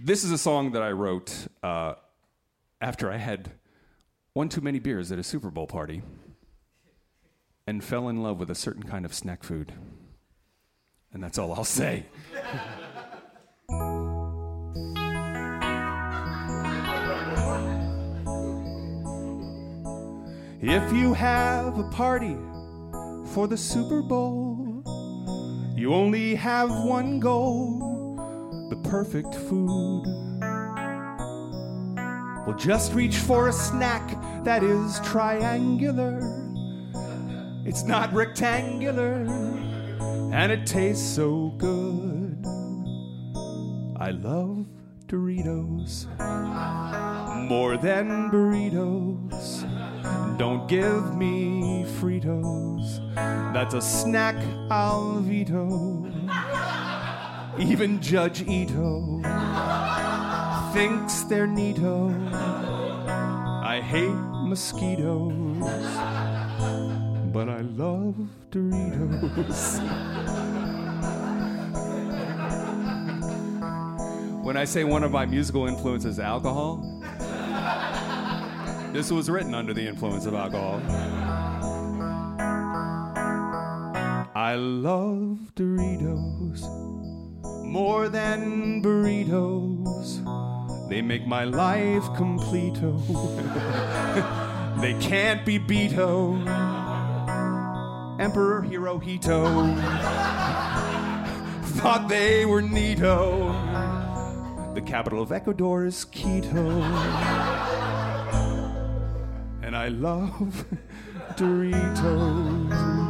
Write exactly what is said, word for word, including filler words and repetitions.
This is a song that I wrote uh, after I had one too many beers at a Super Bowl party and fell in love with a certain kind of snack food. And that's all I'll say. If you have a party for the Super Bowl, you only have one goal, the perfect food. Well, just reach for a snack that is triangular. It's not rectangular, and it tastes so good. I love Doritos more than burritos. Don't give me Fritos. That's a snack I'll veto. Even Judge Ito thinks they're neato. I hate mosquitoes, but I love Doritos. When I say one of my musical influences is alcohol, this was written under the influence of alcohol. I love Doritos more than burritos. They make my life completo. They can't be beato. Emperor Hirohito thought they were neato. The capital of Ecuador is Quito. And I love Doritos.